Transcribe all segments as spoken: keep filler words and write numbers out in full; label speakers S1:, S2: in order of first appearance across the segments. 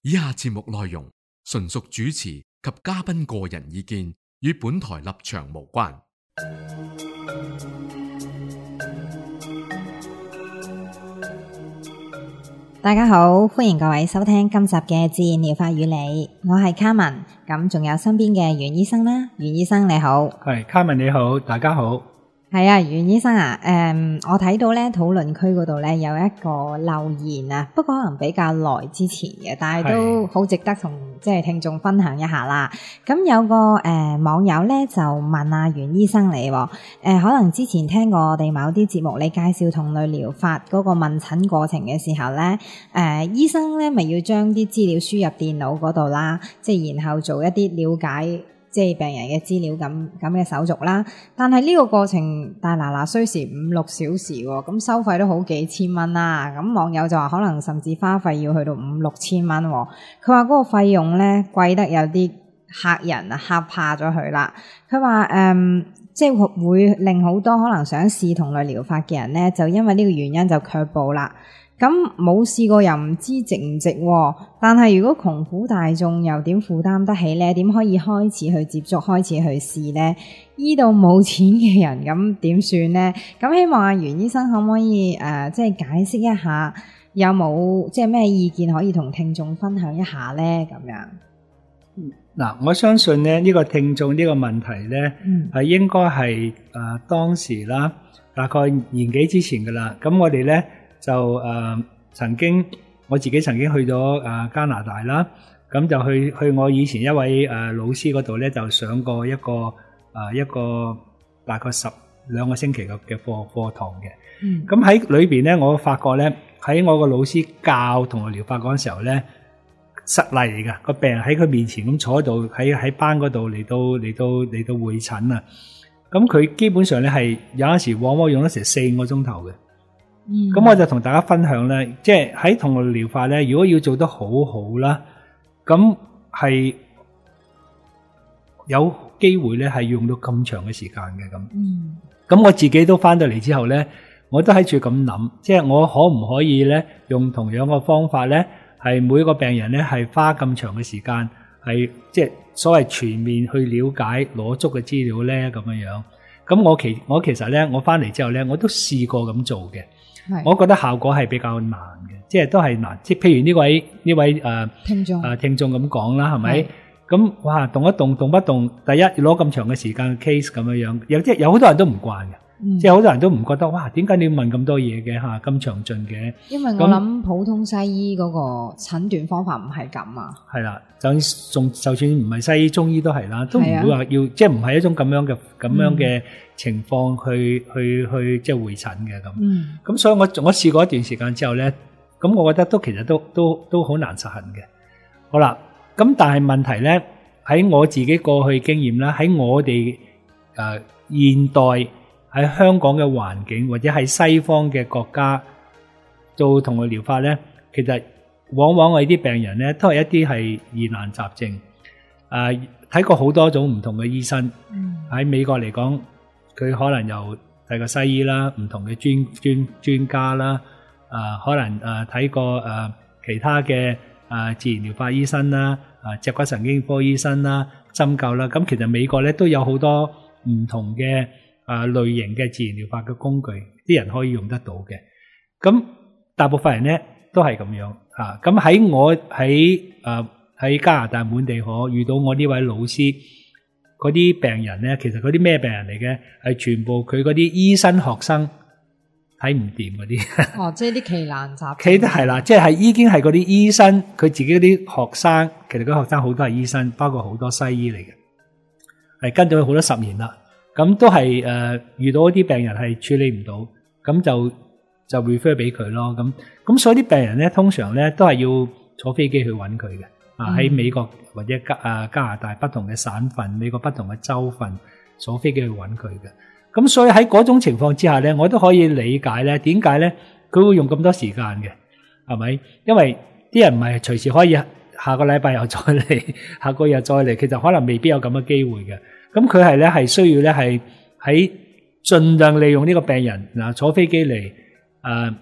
S1: 以下節目內容純屬主持及嘉賓個人意見，與本台立場無關。
S2: 大家好，歡迎各位收聽今集嘅自然療法與你，我係卡文，咁仲有身邊嘅袁醫生啦，袁醫生你好。
S3: 係卡文你好，大家好。
S2: 係啊，袁醫生啊，誒、嗯，我睇到咧討論區嗰度咧有一個留言啊，不過可能比較耐之前嘅，但係都好值得同即係聽眾分享一下啦。咁有個誒、呃、網友咧就問阿、啊、袁醫生你，誒、呃，可能之前聽過我哋某啲節目，你介紹同類療法嗰個問診過程嘅時候咧，誒、呃，醫生咧咪要將啲資料輸入電腦嗰度啦，即係然後做一啲了解。即係病人嘅資料咁咁嘅手續啦，但係呢個過程大嗱嗱需時五六小時喎，咁收費都好幾千蚊啦。咁網友就話可能甚至花費要去到五六千蚊喎。佢話嗰個費用咧貴得有啲嚇人啊，嚇怕咗佢啦。佢話誒，即係會令好多可能想試同類療法嘅人咧，就因為呢個原因就卻步啦。咁冇試過又唔知值唔值喎，但係如果窮苦大眾又點負擔得起呢？點可以開始去接觸，開始去試呢？醫到冇錢嘅人咁點算呢？咁希望阿袁醫生可唔可以誒、呃，即係解釋一下有冇即係咩意見可以同聽眾分享一下呢？咁樣
S3: 嗱，我相信咧呢、這個聽眾呢個問題咧係、嗯、應該係誒、呃、當時啦，大概年幾之前噶啦。咁我哋咧。就誒、呃、曾經我自己曾經去咗誒、呃、加拿大啦，咁就去去我以前一位誒、呃、老師嗰度咧，就上過一個誒、呃、一個大概十兩個星期嘅嘅課課堂嘅。嗯，咁喺裏邊咧，我發覺咧喺我個老師教同類療法嗰陣時候咧，實例嚟噶，個病人喺佢面前咁坐喺度，喺喺班嗰度嚟到嚟到嚟到會診啊。咁佢基本上咧係有陣時往往用咗成四個鐘頭嘅。咁、嗯、我就同大家分享咧，即係喺同類療法咧，如果要做得好好啦，咁係有機會咧係用到咁長嘅時間嘅咁。咁、嗯、我自己都翻到嚟之後咧，我都喺處咁諗，即係我可唔可以咧用同樣嘅方法咧，係每個病人咧係花咁長嘅時間，係即係所謂全面去了解攞足嘅資料咧咁樣樣。咁我其我其實咧，我翻嚟之後咧，我都試過咁做嘅。我覺得效果係比較難嘅，即係都係難。即係譬如呢位呢位誒、呃、聽眾誒、呃、聽眾咁講啦，係咪？咁哇動一動動不動，第一攞咁長嘅時間嘅 case 咁樣樣，有即係有好多人都唔慣嘅、嗯，即係好多人都唔覺得哇，點解你要問咁多嘢嘅吓，咁詳盡嘅？因為我
S2: 諗普通西醫嗰個診斷方法唔係咁啊。係啦，
S3: 就仲就算唔係西醫，中醫都係啦，都唔會話要即係唔係一種咁樣嘅咁樣嘅。情況去去去即係會診嘅咁，咁、嗯、所以我我試過一段時間之後咧，咁我覺得都其實都都都好難實行嘅。好啦，咁但係問題咧喺我自己過去經驗啦，喺我哋誒、呃、現代喺香港嘅環境或者喺西方嘅國家做同類療法咧，其實往往我哋啲病人咧都係一啲係疑難雜症，誒、呃、睇過好多種唔同嘅醫生，喺、嗯、美國嚟講。佢可能又睇過西醫啦，唔同嘅專專專家啦，啊、呃，可能誒睇、呃、過誒、呃、其他嘅誒、呃、自然療法醫生啦，啊、呃，脊骨神經科醫生啦，針灸啦，咁其實美國咧都有好多唔同嘅誒、呃、類型嘅自然療法嘅工具，啲人可以用得到嘅。咁大部分人咧都係咁樣啊。咁喺我喺誒喺加拿大滿地可遇到我呢位老師。嗰啲病人咧，其實嗰啲咩病人嚟嘅？係全部佢嗰啲醫生學生睇唔掂嗰啲。
S2: 哦，即係啲奇難雜症。
S3: 其實係啦，即係已經係嗰啲醫生，佢自己嗰啲學生，其實嗰啲學生好多係醫生，包括好多西醫嚟嘅，係跟咗佢好多十年啦。咁都係誒、呃、遇到一啲病人係處理唔到，咁就就 refer 俾佢咯。咁咁所以啲病人咧，通常咧都係要坐飛機去揾佢嘅。啊！喺美國或者加啊加拿大不同嘅省份，美國不同嘅州份，坐飛機去揾佢嘅。咁所以喺嗰種情況之下咧，我都可以理解咧，點解咧佢會用咁多時間嘅，係咪？因為啲人唔係隨時可以下個禮拜又再嚟，下個月再嚟，其實可能未必有咁嘅機會嘅。咁佢係咧係需要咧係喺盡量利用呢個病人嗱坐飛機嚟誒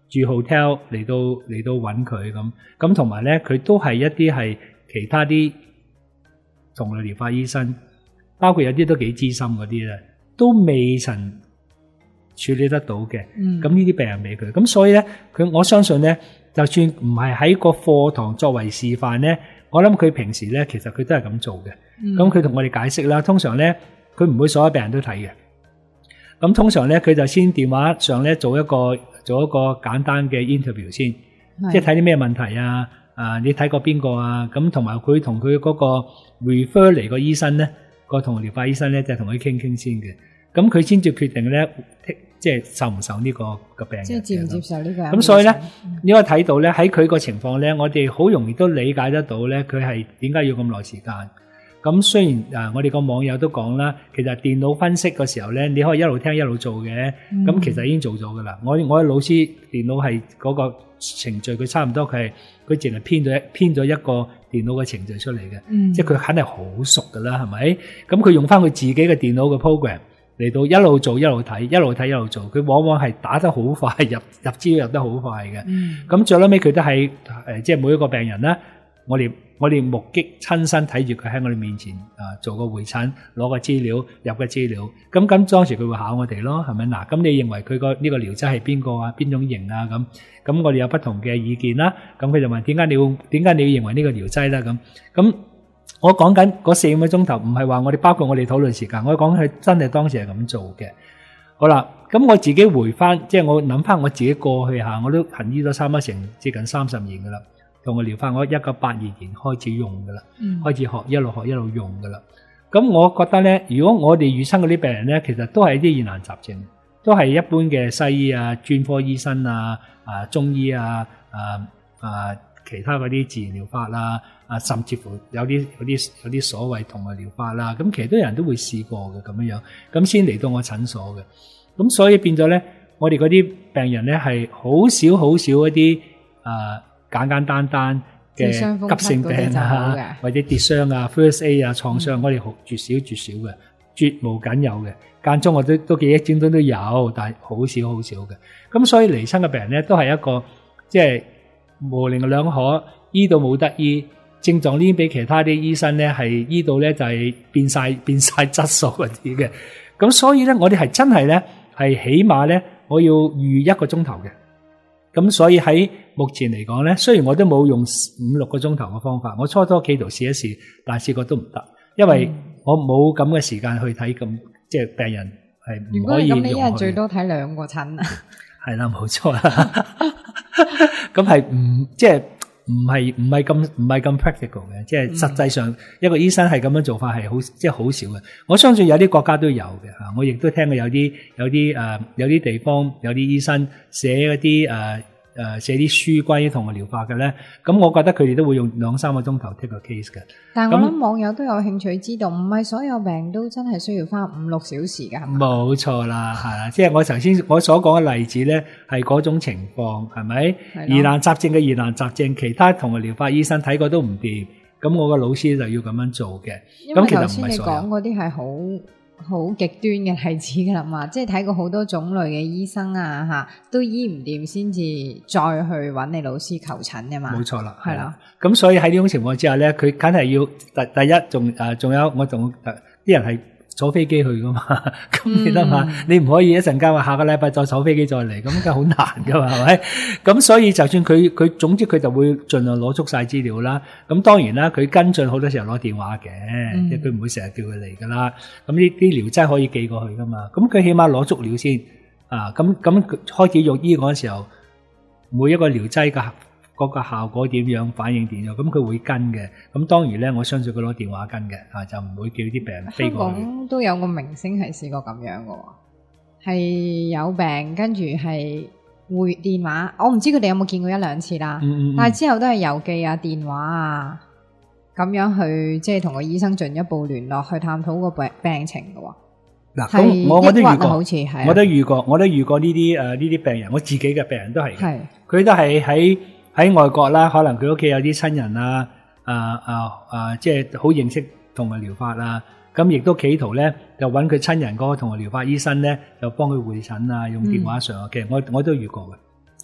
S3: 住 hotel 嚟到嚟到揾佢咁，咁同埋咧佢都係一啲係其他啲同類療法醫生，包括有啲都幾資深嗰啲咧，都未曾處理得到嘅。咁呢啲病人俾佢，咁所以咧佢我相信咧，就算唔係喺個課堂作為示範咧，我諗佢平時咧其實佢都係咁做嘅。咁佢同我哋解釋啦，通常咧佢唔會所有病人都睇嘅。咁通常咧佢就先電話上咧做一個做一個簡單嘅 interview 先，即係睇啲咩問題啊，啊你睇過邊個啊，咁同埋佢同佢嗰個 refer 嚟個醫生咧，個同療法醫生咧就同佢傾傾先嘅，咁佢先至決定咧即係受唔受呢個個病人，即係接唔接受呢個人。咁所以咧你可以睇到咧喺佢個情況咧，我哋好容易都理解得到咧佢係點解要咁耐時間。咁雖然啊，我哋個網友都講啦，其實電腦分析嘅時候咧，你可以一路聽一路做嘅，咁、嗯、其實已經做咗噶啦。我我嘅老師電腦係嗰個程序，佢差唔多佢係佢淨係編咗編咗一個電腦嘅程序出嚟嘅，嗯、即係佢肯定好熟噶啦，係咪？咁佢用翻佢自己嘅電腦嘅 program 嚟到一路做一路睇，一路睇一路做，佢往往係打得好快，入入資料入得好快嘅。咁、嗯、最後尾佢都係誒，即係每一個病人啦，我哋。我哋目擊親身睇住佢喺我哋面前啊，做個會診，攞個資料，入個資料。咁咁當時佢會考我哋咯，係咪嗱？咁你認為佢個呢個療劑係邊個啊？邊種型啊？咁咁我哋有不同嘅意見啦。咁佢就問點解你要點解你要認為呢個療劑咧？咁咁我講緊嗰四五個鐘頭，唔係話我哋包括我哋討論時間，我講佢真係當時係咁做嘅。好啦，咁我自己回翻，即係我諗翻我自己過去下，我都行醫咗差唔多成接近三十年噶啦。同我療法，我一九八二年開始用噶啦，嗯、開始學一路學一路用噶啦。咁我覺得咧，如果我哋遇親嗰啲病人咧，其實都係一啲疑難雜症，都係一般嘅西醫啊、專科醫生啊、啊中醫啊、啊啊其他嗰啲自然療法啦、啊，啊甚至乎有啲有啲有啲所謂同類療法啦，咁其實都有人都會試過嘅咁樣樣，咁先嚟到我診所嘅。咁所以變咗咧，我哋嗰啲病人咧係好少好少一啲啊。簡簡單單嘅急性病啊，或者跌傷啊、first aid 啊、創傷，我哋好絕少絕少嘅，絕無僅有嘅。間中我都都記憶中都都有，但係好少好少嘅。咁所以嚟親嘅病人咧，都係一個即係模棱兩可，醫到冇得醫，症狀呢比其他啲醫生咧係醫到咧就係變晒變晒質素嗰啲嘅。咁所以咧，我哋係真係咧係起碼咧，我要預一個鐘頭嘅。咁所以喺目前嚟講咧，雖然我都冇用五六個鐘頭嘅方法，我初初企圖試一試，但係試過都唔得，因為我冇咁嘅時間去睇咁即係病人係唔可以用。如果咁，你一日最多睇兩個診啊？係啦，冇錯啦。咁係唔即係唔係唔係咁唔係咁 practical 嘅，即係實際上一個醫生係咁樣做法係好即係好少嘅。我相信有啲國家都有嘅嚇，我亦都聽過有啲有啲誒有啲地方有啲醫生寫嗰啲誒誒寫啲書關於同類療法嘅咧，咁我覺得佢哋都會用兩三個鐘頭 take 個 case 嘅。但係我諗網友都有興趣知道，唔係所有病都真係需要花五六小時㗎，係嘛？冇錯啦，係啦，即係我頭先我所講嘅例子咧，係嗰種情況，係咪？疑難雜症嘅疑難雜症，其他同類療法醫生睇過都唔掂，咁我個老師就要咁樣做嘅。咁其實唔係所有。因為頭先你講嗰啲係好好極端嘅例子噶啦嘛，即係睇過好多種類嘅醫生啊吓，都醫唔掂先至再去揾你老師求診噶嘛。冇錯啦，係啦。咁所以喺呢種情況之下咧，佢梗係要第第一，仲誒仲有我仲啲人係坐飛機去噶嘛，咁你諗下，你唔可以一陣間話下個禮拜再坐飛機再嚟，咁梗係好難噶嘛，係咪？咁所以就算佢佢總之佢就會盡量攞足晒資料啦。咁當然啦，佢跟進好多時候攞電話嘅，即係佢唔會成日叫佢嚟噶啦。咁呢啲療劑可以寄過去噶嘛。咁佢起碼攞足料先啊。咁咁開始用醫嗰陣時候，每一個療劑嘅嗰個效果點樣，反應點樣，咁佢會跟嘅。咁當然咧，我相信佢攞電話跟嘅，啊就唔會叫啲病人飛過去。香港都有個明星係試過咁樣嘅，係有病跟住係會電話，我唔知佢哋有冇見過一兩次啦。嗯嗯嗯，但係之後都係郵寄啊、電話啊咁樣去，即係同個醫生進一步聯絡，去探討個病病情嘅。嗱，咁我我都遇過，好似係我都遇過，我都遇過呢啲誒呢啲病人，我自己嘅病人都係，係佢都係喺。喺外國啦，可能佢屋企有啲親人啊，啊啊啊，即係好認識同類療法啦，咁亦都企圖咧，就揾佢親人嗰個同類療法醫生咧，就幫佢會診啊，用電話上嘅，其實我我都遇過嘅，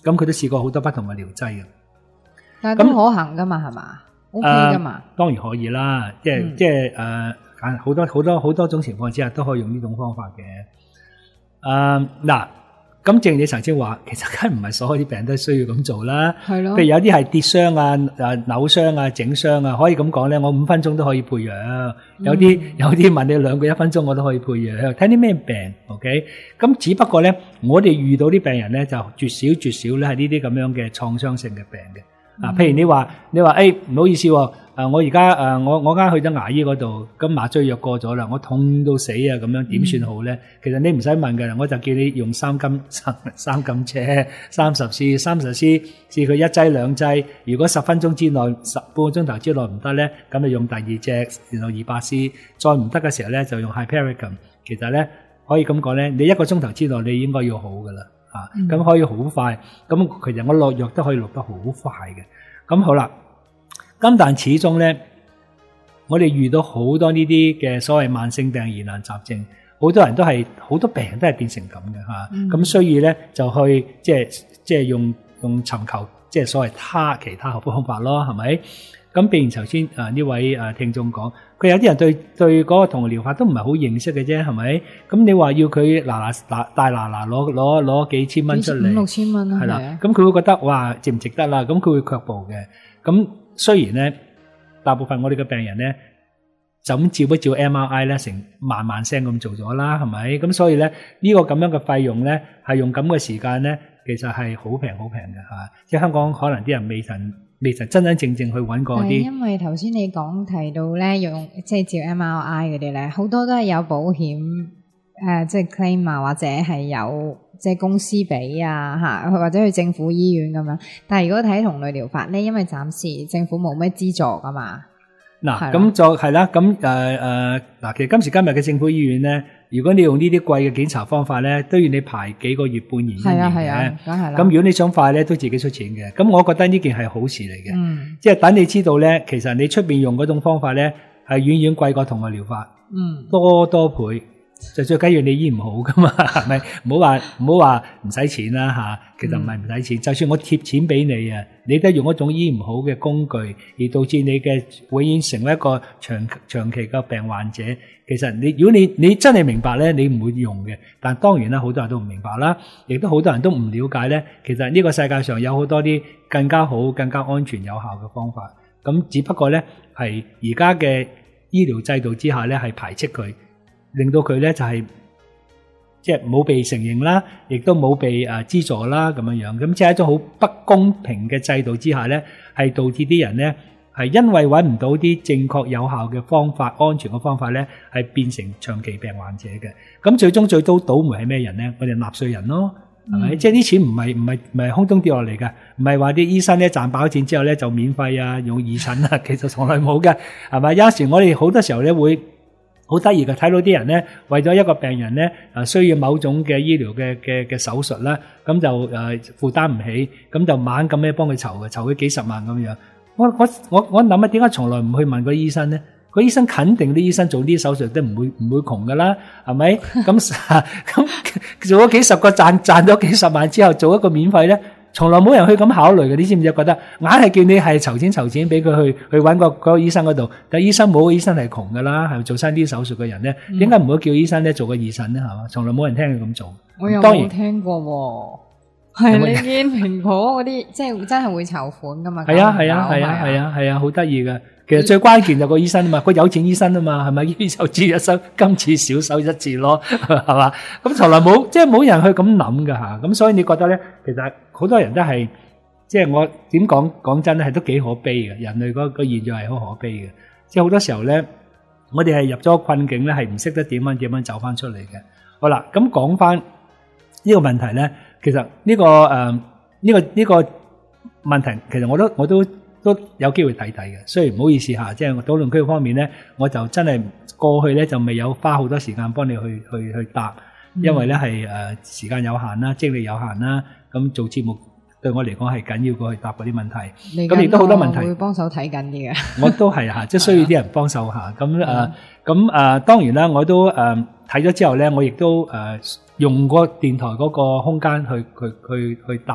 S3: 咁佢都試過好多不同嘅療劑嘅。
S2: 但係都可行噶嘛，係嘛？OK 噶嘛？
S3: 當然可以啦，即係、嗯、即係誒，好多好多好多種情況之下都可以用呢種方法嘅。誒嗱。咁正如你頭先話，其實梗係唔係所有啲病都需要咁做啦。
S2: 係咯。譬
S3: 如有啲係跌傷啊、誒扭傷啊、整傷啊，可以咁講咧，我五分鐘都可以配藥。有啲、嗯、有啲問你兩個一分鐘我都可以配藥。睇啲咩病 ，OK？咁只不過咧，我哋遇到啲病人咧就絕少絕少咧係呢啲咁樣嘅創傷性嘅病嘅。啊、嗯，譬如你話你話誒唔好意思喎。誒，我而家誒，我我啱去咗牙醫嗰度，咁麻醉藥過咗啦，我痛到死啊，咁樣點算好咧？其實你唔使問嘅，我就叫你用三金三三金車三十 C 三十 C， 試佢一劑兩劑。如果十分鐘之內十半個鐘頭之內唔得咧，咁就用第二隻，然後二百 C， 再唔得嘅時候咧就用 Hypericum。其實咧可以咁講咧，你一個鐘頭之內你應該要好噶啦，啊，咁、嗯、可以好快。咁其實我落藥都可以落得好快嘅。咁好啦。咁但始終咧，我哋遇到好多呢啲嘅所謂慢性病、疑難雜症，好多人都係好多病人都係變成咁嘅嚇。咁、嗯、所以咧就去即係即係用用尋求即係所謂他其他嘅方法咯，係咪？咁譬如頭先啊呢位啊聽眾講，佢有啲人對對嗰個同療法都唔係好認識嘅啫，係咪？咁你話要佢嗱嗱大嗱嗱攞攞攞幾千蚊出嚟，
S2: 五六千蚊啦，
S3: 係啦。咁佢會覺得哇值唔值得啦？咁佢會卻步嘅。咁雖然咧，大部分我哋嘅病人咧，就咁照一照 M R I 咧，成萬萬聲咁做咗啦，係咪？咁所以咧，呢個咁樣嘅費用咧，係用咁嘅時間咧，其實係好平好平嘅嚇。即係香港可能啲人未曾未曾真真正正去揾過啲。係因
S2: 為頭先你講提到咧，用即係照 M R I 嗰啲咧，好多都係有保險誒，即係 claim 啊，或者係有。即係公司俾啊嚇，或者去政府醫院咁樣。但係如果睇同類療法咧，因為暫時政府冇咩資助噶嘛。
S3: 嗱，咁就係啦。咁誒誒，嗱，其實今時今日嘅政府醫院咧，如果你用呢啲貴嘅檢查方法咧，都要你排幾個月、半年、一年嘅。係啊係啊，梗係啦。咁如果你想快咧，都自己出錢嘅。咁我覺得呢件係好事嚟嘅。嗯。即係等你知道咧，其實你出邊用嗰種方法咧，係遠遠貴過同類療法。嗯。多多倍。就最緊要你醫唔好噶嘛，係咪？唔好話唔好話唔使錢啦吓，其實唔係唔使錢。就算我貼錢俾你啊，你都用一種醫唔好嘅工具，而導致你嘅永遠成為一個長長期嘅病患者。其實你如果你你真係明白咧，你唔會用嘅。但當然啦，好多人都唔明白啦，亦都好多人都唔了解咧。其實呢個世界上有好多啲更加好、更加安全有效嘅方法。咁只不過咧係而家嘅醫療制度之下咧係排斥佢。令到佢咧就係即係冇被承認啦，亦都冇被誒資助啦咁樣樣，咁即係一種好不公平嘅制度之下咧，係導致啲人咧係因為揾唔到啲正確有效嘅方法、安全嘅方法咧，係變成長期病患者嘅。咁最終最都倒霉係咩人咧？我哋納稅人咯，係咪？嗯、即係啲錢唔係唔係唔係空中跌落嚟嘅，唔係話啲醫生咧賺飽錢之後咧就免費啊用義診啊，其實從來冇嘅，係咪？有時我哋好多時候咧會。好得意嘅，睇到啲人咧，為咗一個病人咧，啊需要某種嘅醫療嘅嘅嘅手術啦，咁就誒負擔唔起，咁就猛咁樣幫佢籌嘅，籌佢幾十萬咁樣。我我我我諗啊，點解從來唔去問個醫生咧？個醫生肯定啲醫生做啲手術都唔會唔會窮噶啦，係咪？咁咁做咗幾十個賺賺咗幾十萬之後，做一個免費咧？從來冇人去咁考慮嘅，你知唔知？覺得硬係叫你係籌錢籌錢俾佢去去揾個嗰個醫生嗰度，但係醫生冇，醫生係窮噶啦，係做生啲手術嘅人咧，點解唔會叫醫生咧做個義診咧？係嘛，從來冇人聽佢咁做。
S2: 我又冇聽過喎，係你見蘋果嗰啲即係真係會籌款噶嘛？係
S3: 啊係啊係啊係啊係啊，好得意噶。其實最關鍵就個醫生啊嘛，個有錢醫生啊嘛，係咪？醫就知一生今次少手一次咯，係嘛？咁從來冇即係冇人去咁諗噶吓，咁所以你覺得咧，其實好多人都係即係我點講講真咧，係都幾可悲嘅。人類嗰個現象係好可悲嘅，即係好多時候咧，我哋係入咗困境咧，係唔識得點樣點樣走翻出嚟嘅。好啦，咁講翻呢個問題咧，其實呢個誒呢個呢個問題，其實我都我都。都有機會睇睇嘅，雖然唔好意思嚇，即係討論區方面咧，我就真係過去咧就未有花好多時間幫你去去去答，因為咧係誒時間有限啦，精力有限啦，咁做節目對我嚟講係緊要過去答嗰啲問題。咁亦都好多問題，
S2: 會幫手睇緊啲嘅。
S3: 我都係嚇，即係需要啲人幫手嚇。咁誒咁誒，當然啦，我都誒睇咗之後咧，我亦都誒用過電台嗰個空間去去去去答。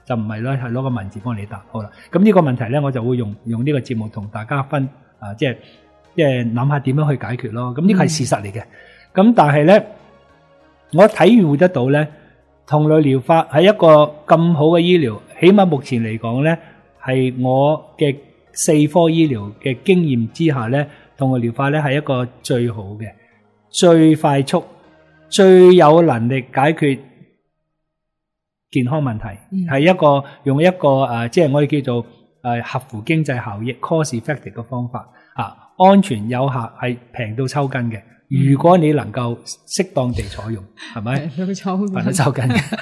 S3: 就唔係咧係攞個文字幫你答。好啦，咁呢個問題咧，我就會用用呢個節目同大家分啊，即係即係諗下點樣去解決咯。咁呢個係事實嚟嘅。咁、嗯、但係咧，我體會得到咧，同類療法係一個咁好嘅醫療，起碼目前嚟講咧，係我嘅四科醫療嘅經驗之下咧，同類療法咧係一個最好嘅、最快速、最有能力解決健康問題，係、嗯、一個用一個誒、呃，即係我哋叫做誒、呃、合乎經濟效益 （cost effective） 嘅方法啊，安全有效，係平到抽筋嘅。如果你能夠適當地採用，係咪？平到抽筋，平到抽筋嘅。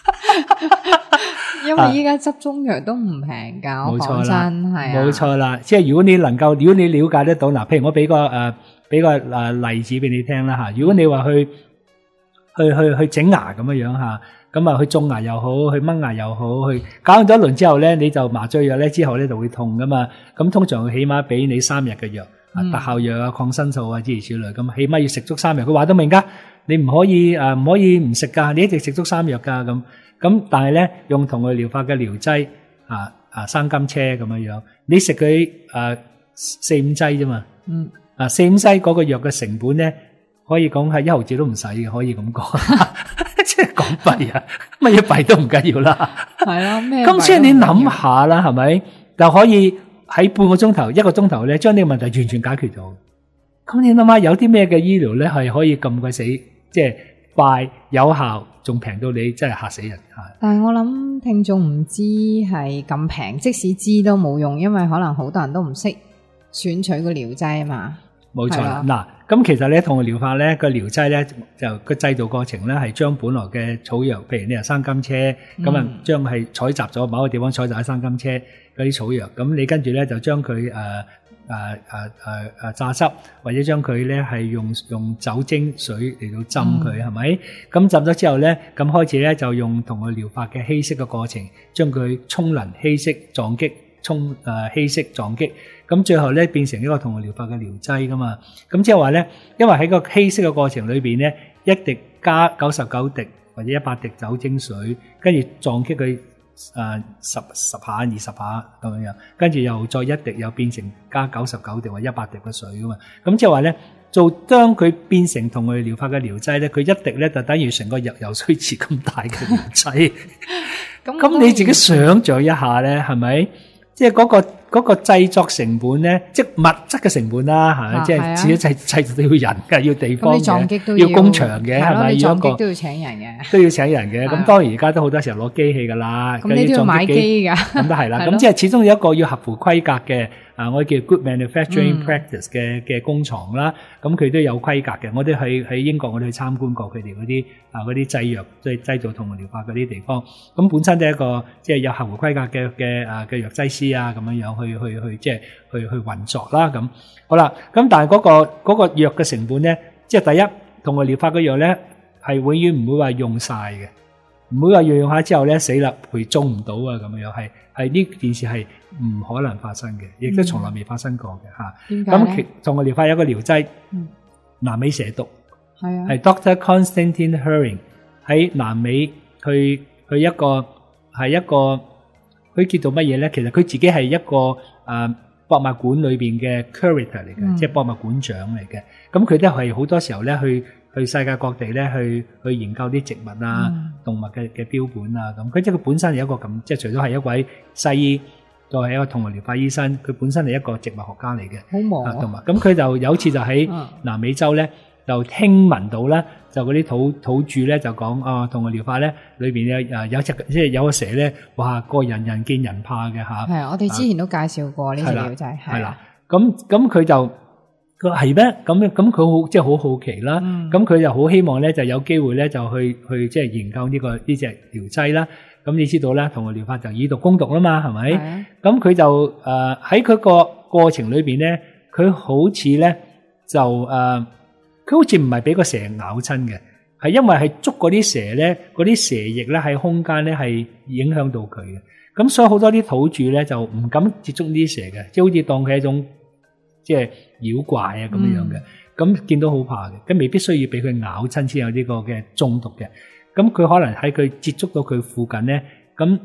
S2: 因為依家執中藥都唔平㗎，我講真係啊，
S3: 冇錯啦。即係如果你能夠，如果你了解得到，嗱，譬如我俾個誒俾個誒例子俾你聽啦嚇。如果你話去去去去整牙咁樣樣嚇，咁啊去種牙又好，去掹牙又好，去搞完咗一輪之後咧，你就麻醉藥咧之後咧就會痛㗎嘛。咁通常佢起碼俾你三日嘅藥。啊，特效藥啊、抗生素啊諸如此類，咁起碼要食足三日。佢話得明㗎，你唔可以誒唔可以唔食㗎，你一定食足三日㗎咁。咁但係咧，用同類療法嘅療劑啊啊生金車咁樣樣，你食佢誒四五劑啫嘛。嗯。啊四五劑嗰個藥嘅成本咧，可以講係一毫子都唔使嘅，可以咁講。即係講弊啊，乜嘢弊都唔緊要啦。係啊，咩？咁所以你諗下啦，係咪就可以？喺半個鐘頭、一個鐘頭咧，將呢個問題完全解決咗。咁你諗下，有啲咩嘅醫療咧係可以咁鬼死，即係快、有效，仲平到你真係嚇死人嚇。
S2: 但係我諗聽眾唔知係咁平，即使知都冇用，因為可能好多人都唔識選取個療劑啊嘛。
S3: 冇錯啦，嗱，咁其實咧，同類療法咧個療劑咧就個製造過程咧係將本來嘅草藥，譬如你係生金車，咁啊將係採集咗某個地方採集喺生金車嗰啲草藥，咁你跟住咧就將佢誒誒誒誒誒榨汁，或者將佢咧係用用酒精水嚟到浸佢，係咪？咁浸咗之後咧，咁開始咧就用同類療法嘅稀釋嘅過程，將佢沖淋、稀釋、撞擊、沖誒稀釋、撞擊。咁最後咧變成一個同類療法嘅療劑噶嘛，咁即係話咧，因為喺個稀釋嘅過程裏邊咧，一滴加九十九滴或者一百滴酒精水，跟住撞擊佢誒十十下、二十下咁樣樣，跟住又再一滴又變成加九十九滴或一百滴嘅水噶嘛，咁即係話咧，做當佢變成同類療法嘅療劑咧，佢一滴咧就等於成個藥油水池咁大嘅療劑，咁你自己想像一下咧，係咪？即係嗰個嗰個製作成本咧，即係物質嘅成本啦，係咪？即係自己製製造都要人嘅，要地方嘅，要工場嘅，係咪？要一個
S2: 都要請人嘅，
S3: 都要請人嘅。咁當然而家都好多時候攞機器噶啦，
S2: 咁你都要買機㗎，
S3: 咁都係啦。咁即係始終有一個要合乎規格嘅啊，我哋叫 good manufacturing practice 嘅嘅工廠啦。咁佢都有規格嘅。我哋去喺英國，我哋去參觀過佢哋嗰啲啊嗰啲製藥即係製造同類療法嗰啲地方。咁本身都係一個即係有合乎規格嘅嘅啊嘅藥劑師啊咁樣樣去去去即係去去運作啦。咁好啦，咁但係嗰個嗰個藥嘅成本咧，即係第一同類療法嘅藥咧係永遠唔會話用晒嘅，唔會話用用下之後咧死啦，佢種唔到啊咁樣樣係係呢件事係唔可能發生嘅，亦都從來未發生過嘅嚇。點解咧？咁同類療法有個療劑，嗯、南美蛇毒係啊，係 Doctor Constantine Hering 喺南美去去一個係一個佢叫做乜嘢咧？其實佢自己係一個誒、呃、博物館裏邊嘅 curator 嚟嘅，嗯、即係博物館長嚟嘅。咁佢都係好多時候咧去去世界各地咧去去研究啲植物啊、嗯、動物嘅嘅標本啊咁。佢即係佢本身有一個咁，即係除咗係一位西醫，就係一個同類療法醫生，佢本身係一個植物學家嚟嘅。好忙啊！同埋咁佢就有次就喺南美洲咧。就聽聞到咧，就嗰啲土土著咧就講啊，同類療法咧裏邊有誒有隻即係有個蛇咧，哇個人人見人怕嘅嚇。係啊，我哋之前都介紹過呢隻療劑。係啦，咁咁佢就佢係咩？咁咁佢好即係好好奇啦。咁佢就好希望咧就有機會咧就去去即係研究呢個呢隻療劑啦。咁你知道咧，同類療法就以毒攻毒啦嘛，係咪？咁佢就誒喺佢個過程裏邊咧，佢好似咧就誒。佢好似唔係俾個蛇咬親嘅，係因為係捉嗰啲蛇咧，嗰啲蛇液咧喺空間咧係影響到佢嘅。咁所以好多啲土著咧就唔敢接觸呢啲蛇嘅，即係好似當佢係一種即係妖怪啊咁樣嘅。咁、嗯、見到好怕嘅，咁未必需要俾佢咬親先有呢個嘅中毒嘅。咁佢可能喺佢接觸到佢附近咧，咁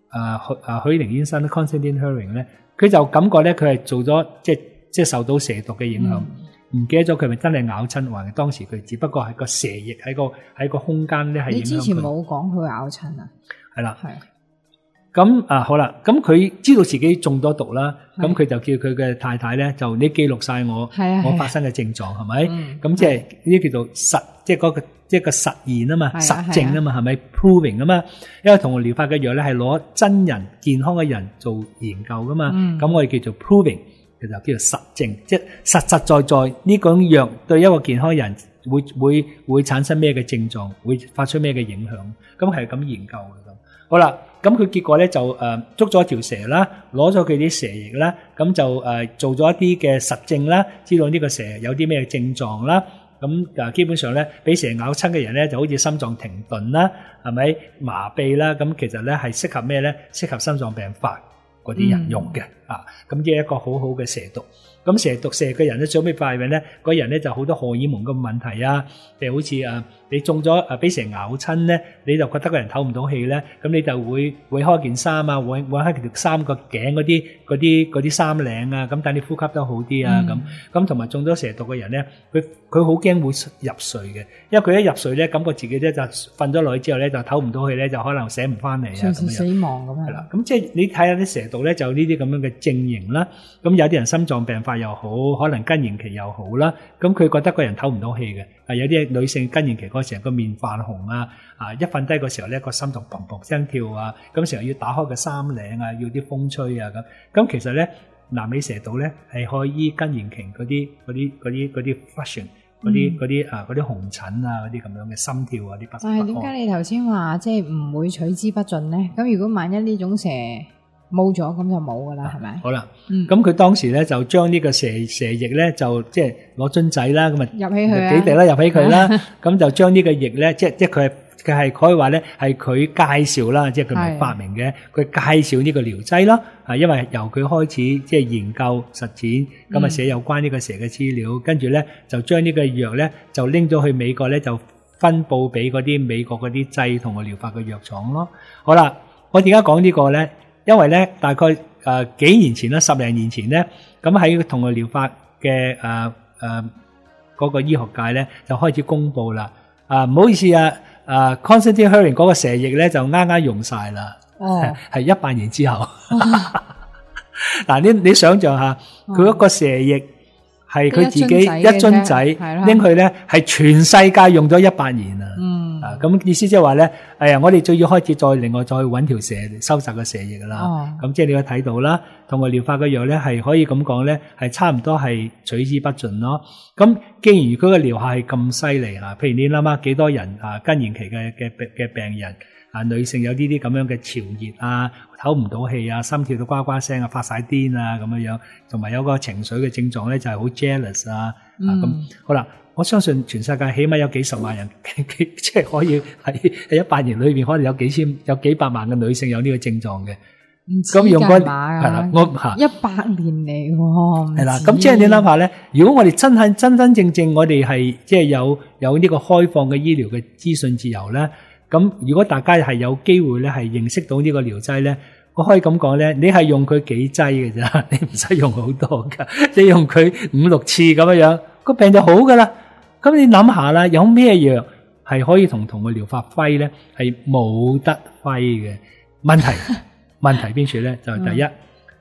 S3: 啊許啊許寧醫生 Constantine Hering 咧，佢就感覺咧佢係做咗即係即係受到蛇毒嘅影響，唔、嗯、記得咗佢係咪真係咬親，還係當時佢只不過係個蛇液喺個喺個空間咧係影響佢。
S2: 你之前冇講佢咬親啊？係啦，係。
S3: 咁啊好啦，咁佢知道自己中咗毒啦，咁佢就叫佢嘅太太咧，就你記錄晒我我發生嘅症狀係咪？咁即係呢啲叫做實，即係嗰個即係個實驗啊嘛，實證啊嘛，係咪 proving 啊嘛？因為同我療法嘅藥咧係攞真人健康嘅人做研究噶嘛，咁、嗯、我哋叫做 proving， 其實叫做實證，即係實實在在呢種藥對一個健康人會會會產生咩嘅症狀，會發出咩嘅影響，咁係咁研究嘅咁。好啦，咁佢結果咧就誒捉咗條蛇啦，攞咗佢啲蛇液啦，咁就誒做咗一啲嘅實證啦，知道呢個蛇有啲咩症狀啦，咁誒基本上咧俾蛇咬親嘅人咧就好似心臟停頓啦，係咪麻痹啦？咁其實咧係適合咩咧？適合心臟病發嗰啲人用嘅、嗯、啊，咁即係一個好好嘅蛇毒。咁蛇毒蛇嘅人咧，最尾發現咧，嗰人咧就好多荷爾蒙嘅問題啊，譬如好似啊，你中咗啊俾蛇咬親咧，你就覺得個人唞唔到氣咧，咁你就會會開件衫啊，揾揾開條衫個頸嗰啲嗰啲嗰啲衫領啊，咁等你呼吸得好啲啊，咁咁同埋中咗蛇毒嘅人咧，佢佢好驚會入睡嘅，因為佢一入睡咧，感覺自己咧就瞓咗落去之後咧就唞唔到氣咧，就可能醒唔翻嚟啊，咁樣
S2: 死亡咁樣。係啦，
S3: 咁即係你睇下啲蛇毒咧，就呢啲咁樣嘅症型啦。咁有啲人心臟病發又好，可能更年期又好啦。咁佢覺得個人唞唔到氣嘅，啊有啲女性更年期嗰時候個面泛紅啊，啊一瞓低嗰時候咧個心就砰砰聲跳啊，咁成日要打開個衫領啊，要啲風吹啊咁。咁其實咧南美蛇毒咧係可以醫更年期嗰啲嗰啲嗰啲嗰啲 flushing 嗰啲嗰啲啊嗰啲紅疹啊嗰啲咁樣嘅心跳啊啲不。
S2: 但係點解你頭先話即係唔會取之不盡咧？咁如果萬一呢種蛇冇咗，咁就冇噶啦，係咪？好啦，
S3: 咁佢當時咧就將呢個蛇蛇液咧就即係攞樽仔啦，咁啊
S2: 入起佢啊，
S3: 幾滴啦入起佢啦，咁就將呢個液咧，即係即係佢係佢係可以話咧係佢介紹啦，即係佢唔係發明嘅，佢介紹呢個療劑啦，啊，因為由佢開始即係研究實踐，咁啊寫有關呢個蛇嘅資料，跟住咧就將呢個藥咧就拎咗去美國咧就分佈俾嗰啲美國嗰啲劑同個療法嘅藥廠咯。好啦，我點解講呢個咧？因為咧，大概誒、呃、幾年前啦，十零年前咧，咁喺同個療法嘅誒誒嗰個醫學界咧，就開始公布啦。啊，唔好意思啊，誒 Constantine Hering 嗰個蛇液咧就啱啱用晒啦。哦，係一百年之後。嗱，你你想象下，佢嗰個蛇液係佢自己一樽仔拎去咧，係全世界用咗一百年啊。嗯。啊，咁意思即係話咧，哎呀，我哋最要開始再另外再去揾條蛇收集個蛇液噶啦。哦。咁即係你可以睇到啦，同個療法嘅藥咧係可以咁講咧，係差唔多係取之不盡咯。咁既然佢個療效係咁犀利啊，譬如你諗下幾多人啊更年期嘅嘅嘅病人啊，女性有呢啲咁樣嘅潮熱啊，唞唔到氣啊，心跳到呱呱聲啊，發晒癲啊咁樣樣，同埋有個情緒嘅症狀咧就係好 jealous 啊。嗯。啊咁好啦。我相信全世界起碼有幾十萬人，即係可以喺喺一百年裏邊，可能有幾千、有幾百萬嘅女性有呢個症狀嘅。咁用嗰係啦，我吓
S2: 一百年嚟喎，
S3: 係啦。咁即係你諗下咧，如果我哋真係真真正正我哋係即係有有呢個開放嘅醫療嘅資訊自由咧，咁如果大家係有機會咧係認識到呢個療劑咧，我可以咁講咧，你係用佢幾劑嘅咋，你唔使用好多噶，你用佢五六次咁樣樣，個病就好噶啦。咁你諗下啦，有咩藥係可以同同個療法揮咧？係冇得揮嘅。問題問題邊處咧？就係第一，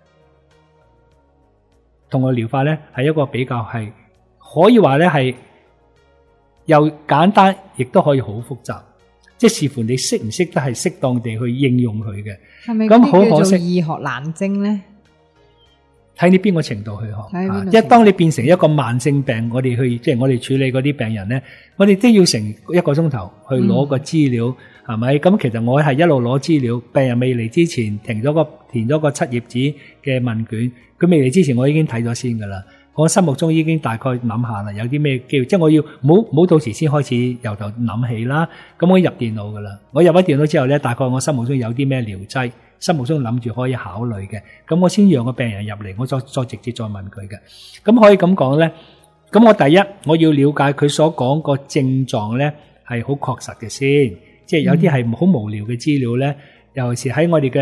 S3: 同個療法咧係一個比較係可以話咧係又簡單，亦都可以好複雜，即係視乎你識唔識得係適當地去應用佢嘅。
S2: 係咪咁好可惜？醫學難精咧？
S3: 睇你邊個程度去學，啊！一當你變成一個慢性病，我哋去即係我哋處理嗰啲病人咧，我哋都要成一個鐘頭去攞個資料，係咪？咁其實我係一路攞資料，病人未嚟之前停咗個填咗個七頁紙嘅問卷，佢未嚟之前我已經睇咗先噶啦。我心目中已經大概諗下啦，有啲咩機會，即係我要冇冇到時先開始由頭諗起啦。咁我入電腦噶啦，我入咗電腦之後咧，大概我心目中有啲咩療劑，心目中諗住可以考慮嘅，咁我先讓個病人入嚟，我再再直接再問佢嘅。咁可以咁講咧，咁我第一我要了解佢所講個症狀咧係好確實嘅先，即係有啲係好無聊嘅資料咧，尤其是喺我哋嘅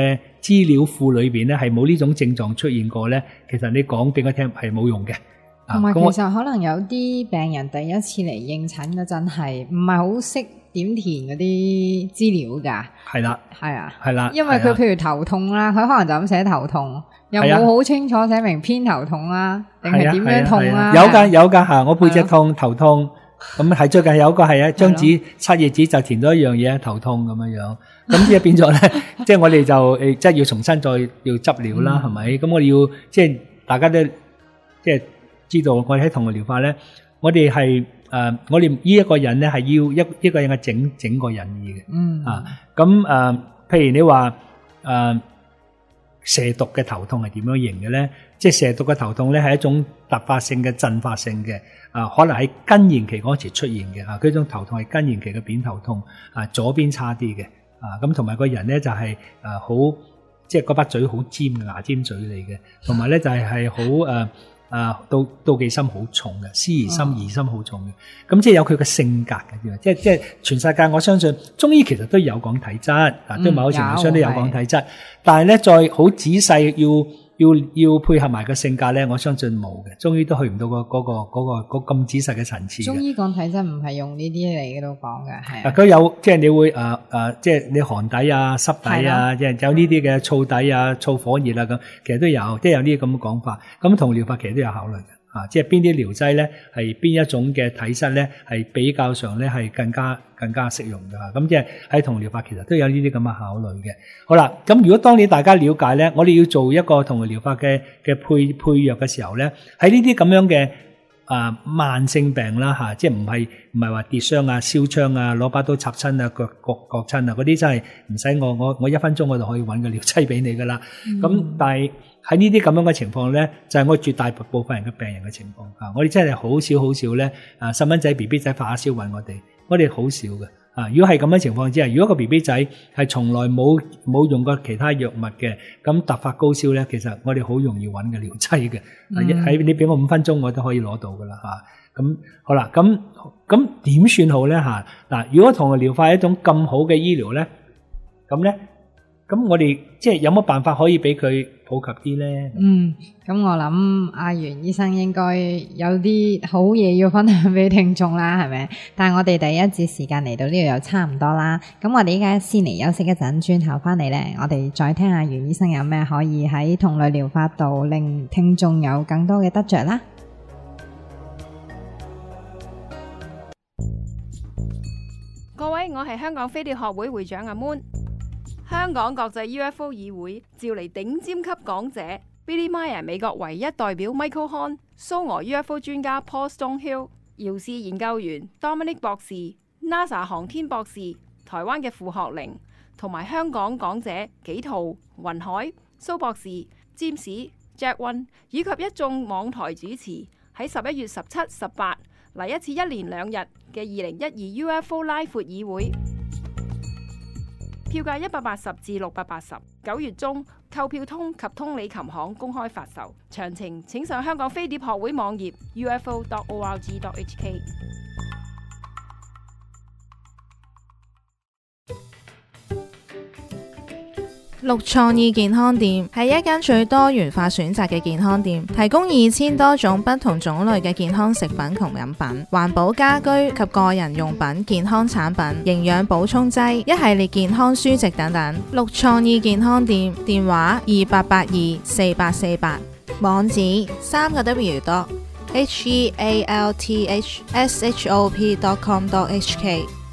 S3: 資料庫裏邊咧係冇呢種症狀出現過咧，其實你講俾佢聽係冇用嘅。
S2: 同埋其實可能有啲病人第一次嚟應診嗰陣係唔係好識點填嗰啲資料㗎。
S3: 係啦，
S2: 係啊，
S3: 係啦，
S2: 因為佢譬如頭痛啦，佢可能就咁寫頭痛，又冇好清楚寫明偏頭痛啦，定係點樣痛啦？
S3: 有㗎有㗎嚇，我背脊痛頭痛，咁係最近有個係一張紙七頁紙就填咗一樣嘢頭痛咁樣樣，咁即係變咗咧，即係我哋就誒即係要重新再要執料啦，係咪？咁我哋要即係大家都即係知道，我哋喺同類療法咧，我哋係誒我哋呢一個人咧係要一一個人嘅整整個人意嘅，嗯啊，咁誒譬如你話誒蛇毒嘅頭痛係點樣型嘅咧？即係蛇毒嘅頭痛咧係一種突發性嘅陣發性嘅。啊，可能喺更年期嗰時出現嘅啊，佢種頭痛係更年期嘅扁頭痛啊，左邊差啲嘅啊，咁同埋個人咧就係誒好，即係嗰把嘴好尖嘅牙尖嘴嚟嘅，同埋咧就係係好誒誒妒妒忌心好重嘅，思疑心疑心好重嘅，咁即係有佢嘅性格嘅，即係即係全世界我相信中醫其實都有講體質啊，都某程度上都有講體質，但係咧再好仔細要。要要配合埋個性格咧，我相信冇嘅，中醫都去唔到、嗰個嗰、嗰個嗰、嗰個咁仔細嘅層次。
S2: 中醫講體質唔係用呢啲嚟度講嘅，係啊。
S3: 佢有即係你會誒誒、呃呃，即係你寒底啊、濕底啊，即係有呢啲嘅燥底啊、燥火熱啊咁，其實都有，即係有呢啲咁嘅講法。咁同療法其實都有考慮嘅。啊，即係邊啲療劑咧，係邊一種嘅體質咧，係比較上咧係更加更加適用嘅。咁即係喺同療法其實都有呢啲咁嘅考慮嘅。好啦，咁如果當你大家了解咧，我哋要做一個同類療法嘅嘅配配藥嘅時候咧，喺呢啲咁樣嘅啊慢性病啦嚇，即係唔係唔係話跌傷啊、燒傷啊、攞把刀插親啊、腳割割親啊嗰啲，真係唔使我我我一分鐘我就可以揾個療劑俾你噶啦。咁、嗯、但係喺呢啲咁樣嘅情況咧，就係、是、我絕大部分人嘅病人嘅情況啊！我哋真係好少好少咧啊！細蚊仔 B B 仔發燒揾我哋，我哋好少嘅啊！如果係咁樣情況之下，如果個 B B 仔係從來冇冇用過其他藥物嘅，咁突發高燒咧，其實我哋好容易揾嘅療劑嘅。喺、嗯、你俾我五分鐘，我都可以攞到噶啦嚇。咁、啊、好啦，咁咁點算好咧嚇？嗱、啊，如果同類療法係一種咁好嘅醫療咧，咁咧？咁我哋即係有乜辦法可以俾佢普及啲咧？嗯，
S2: 咁我諗阿袁醫生應該有啲好嘢要分享俾聽眾啦，係咪？但係我哋第一節時間嚟到呢度又差唔多啦，咁我哋依家先嚟休息一陣，轉頭翻嚟咧，我哋再聽下袁醫生有咩可以喺同類療法度令聽眾有更多嘅得着啦。
S4: 各位，我係香港飛碟學會會長阿 Moon。香港國際 U F O 議會召嚟頂尖級講者 Billy Meyer， 美國唯一代表 Michael Hahn， 蘇俄 U F O 專家 Paul Stonehill， 遙視研究員 Dominic 博士， NASA 航天博士，台灣嘅傅學玲，同埋香港講者紀陶、雲海、蘇博士、James、Jack One， 以及一眾網台主持喺十一月十七、十八嚟一次一連兩日嘅二零一二 U F O 拉闊議會。票價一百八十至六百八十，九月中購票通及通利琴行公開發售，詳情請上香港飛碟學會網頁 U F O dot org dot H K。
S5: 綠創意健康店係一間最多元化選擇嘅健康店，提供二千多種不同種類嘅健康食品同飲品、環保家居及個人用品、健康產品、營養補充劑、一系列健康書籍等等。綠創意健康店電話二八八二四八四八，網址三個 W dot H E A L T H S H O P dot com dot H K。